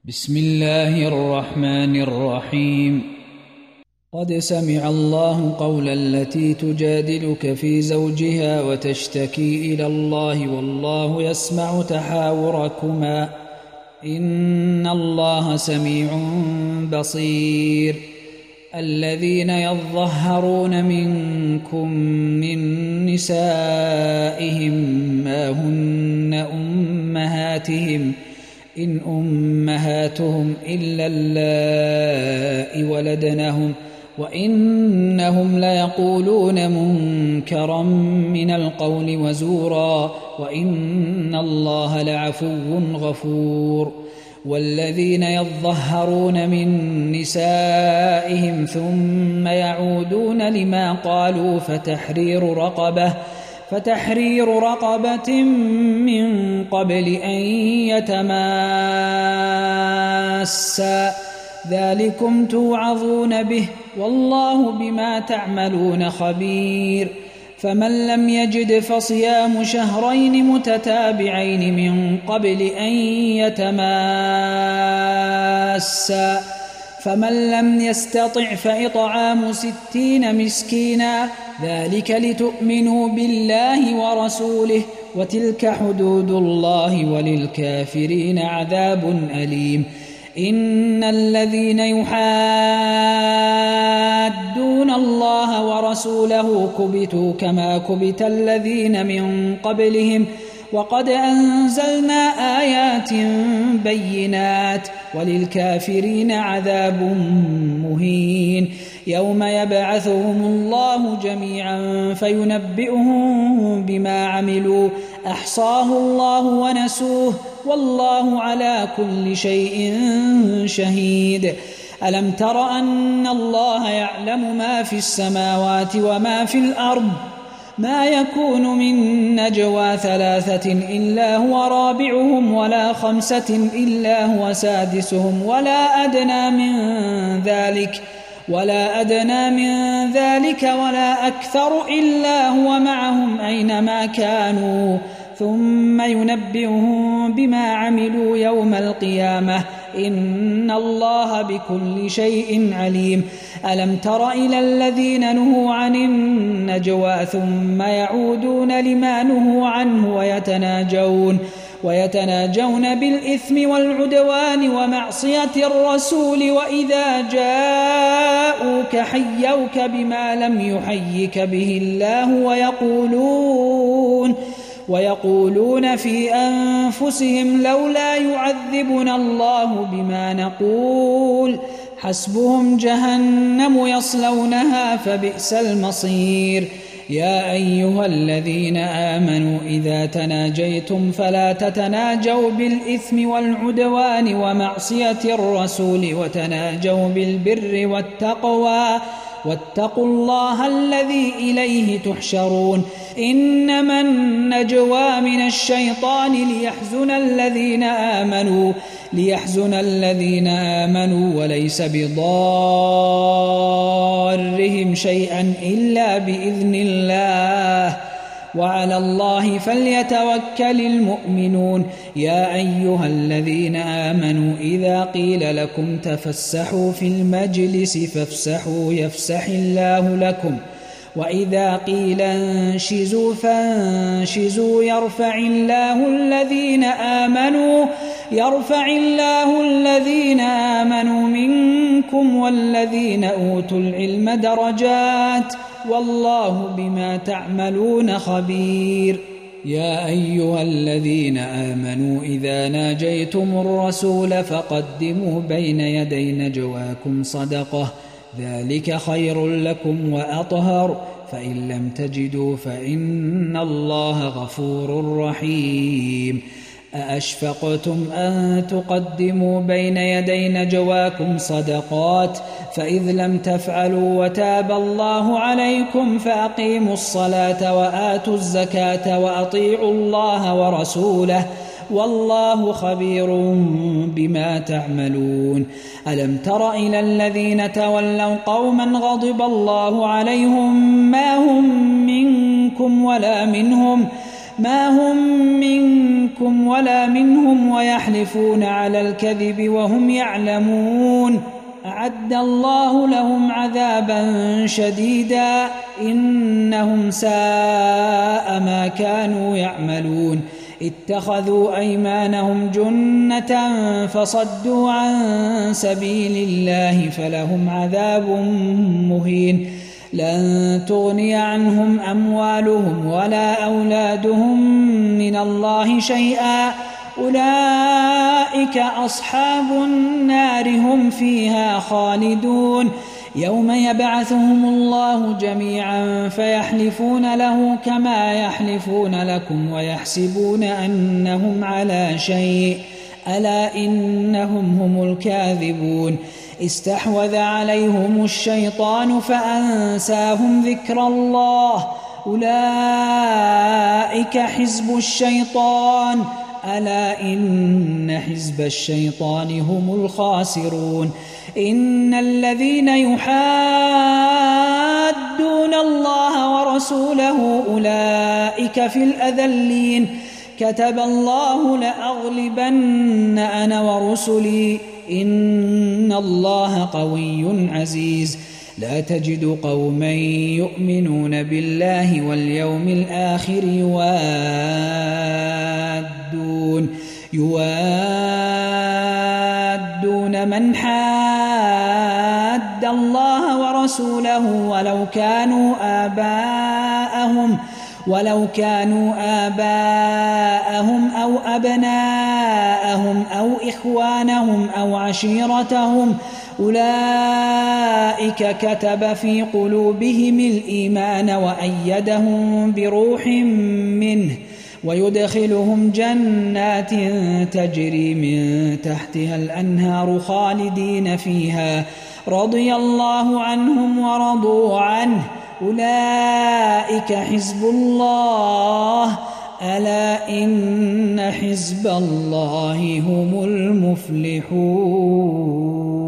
بسم الله الرحمن الرحيم. قد سمع الله قول التي تجادلك في زوجها وتشتكي إلى الله والله يسمع تحاوركما إن الله سميع بصير. الذين يظهرون منكم من نسائهم ما هن أمهاتهم إن أمهاتهم إلا اللائي ولدنهم وإنهم ليقولون منكرا من القول وزورا وإن الله لعفو غفور. والذين يظهرون من نسائهم ثم يعودون لما قالوا فتحرير رقبة من قبل أن يتماسا ذلكم توعظون به والله بما تعملون خبير. فمن لم يجد فصيام شهرين متتابعين من قبل أن يتماسا فمن لم يستطع فإطعام 60 مسكينا ذلك لتؤمنوا بالله ورسوله وتلك حدود الله وللكافرين عذاب أليم. إن الذين يحادون الله ورسوله كبتوا كما كبت الذين من قبلهم وقد أنزلنا آيات بينات وللكافرين عذاب مهين. يوم يبعثهم الله جميعا فينبئهم بما عملوا أحصاه الله ونسوه والله على كل شيء شهيد. ألم تر أن الله يعلم ما في السماوات وما في الأرض ما يكون من نجوى 3 إلا هو رابعهم ولا 5 إلا هو سادسهم ولا أدنى من ذلك ولا أكثر إلا هو معهم أينما كانوا ثم ينبئهم بما عملوا يوم القيامة إن الله بكل شيء عليم. ألم تر إلى الذين نهوا عن النجوى ثم يعودون لما نهوا عنه ويتناجون بالإثم والعدوان ومعصية الرسول وإذا جاءوك حيوك بما لم يحيك به الله ويقولون في أنفسهم لولا يعذبنا الله بما نقول حسبهم جهنم يصلونها فبئس المصير. يا أيها الذين آمنوا إذا تناجيتم فلا تتناجوا بالإثم والعدوان ومعصية الرسول وتناجوا بالبر والتقوى واتقوا الله الذي إليه تحشرون. إنما النجوى من الشيطان ليحزن الذين آمنوا وليس بضارهم شيئا إلا بإذن الله وعلى الله فليتوكل المؤمنون. يا أيها الذين آمنوا إذا قيل لكم تفسحوا في المجلس فافسحوا يفسح الله لكم وإذا قيل انشزوا فانشزوا يرفع الله الذين آمنوا منكم والذين أوتوا العلم درجات والله بما تعملون خبير. يا أيها الذين آمنوا إذا ناجيتم الرسول فقدموا بين يدي نجواكم صدقة ذلك خير لكم وأطهر فإن لم تجدوا فإن الله غفور رحيم. أأشفقتم أن تقدموا بين يدي نجواكم صدقات فإذ لم تفعلوا وتاب الله عليكم فأقيموا الصلاة وآتوا الزكاة وأطيعوا الله ورسوله والله خبير بما تعملون. ألم تر إلى الذين تولوا قوما غضب الله عليهم ما هم منكم ولا منهم ما هم منكم ولا منهم ويحلفون على الكذب وهم يعلمون أعد الله لهم عذابا شديدا إنهم ساء ما كانوا يعملون اتخذوا أيمانهم جنة فصدوا عن سبيل الله فلهم عذاب مهين لن تغني عنهم أموالهم ولا أولادهم من الله شيئا أولئك أصحاب النار هم فيها خالدون يوم يبعثهم الله جميعا فيحلفون له كما يحلفون لكم ويحسبون أنهم على شيء ألا إنهم هم الكاذبون استحوذ عليهم الشيطان فأنساهم ذكر الله أولئك حزب الشيطان ألا إن حزب الشيطان هم الخاسرون إن الذين يحادون الله ورسوله أولئك في الأذلين كتب الله لأغلبن أنا ورسلي إن الله قوي عزيز لا تجد قوما يؤمنون بالله واليوم الآخر يوادون من حاد الله ورسوله ولو كانوا آباءهم أو أبناءهم أو إخوانهم أو عشيرتهم أولئك كتب في قلوبهم الإيمان وأيدهم بروح منه ويدخلهم جنات تجري من تحتها الأنهار خالدين فيها رضي الله عنهم ورضوا عنه أولئك حزب الله ألا إن حزب الله هم المفلحون